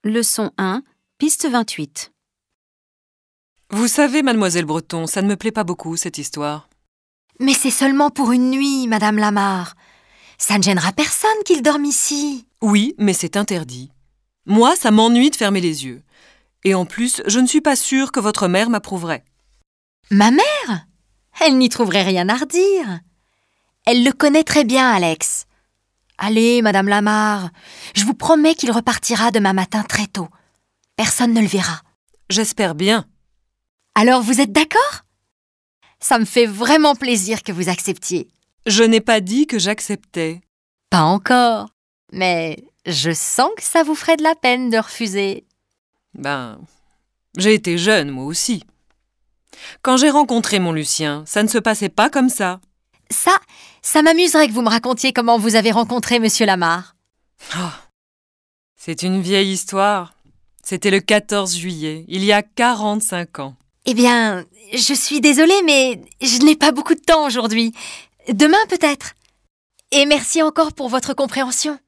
Leçon 1, piste 28. Vous savez, mademoiselle Breton, ça ne me plaît pas beaucoup, cette histoire. Mais c'est seulement pour une nuit, Madame Lamarre. Ça ne gênera personne qu'il dorme ici. Oui, mais c'est interdit. Moi, ça m'ennuie de fermer les yeux. Et en plus, je ne suis pas sûre que votre mère m'approuverait. Ma mère? Elle n'y trouverait rien à redire. Elle le connaît très bien, Alex. Allez, Madame Lamarre, je vous promets qu'il repartira demain matin très tôt. Personne ne le verra. J'espère bien. Alors vous êtes d'accord? Ça me fait vraiment plaisir que vous acceptiez. Je n'ai pas dit que j'acceptais. Pas encore. Mais je sens que ça vous ferait de la peine de refuser. J'ai été jeune, moi aussi. Quand j'ai rencontré mon Lucien, ça ne se passait pas comme ça. Ça m'amuserait que vous me racontiez comment vous avez rencontré Monsieur Lamarre. Oh, c'est une vieille histoire. C'était le 14 juillet, il y a 45 ans. Eh bien, je suis désolée, mais je n'ai pas beaucoup de temps aujourd'hui. Demain peut-être. Et merci encore pour votre compréhension.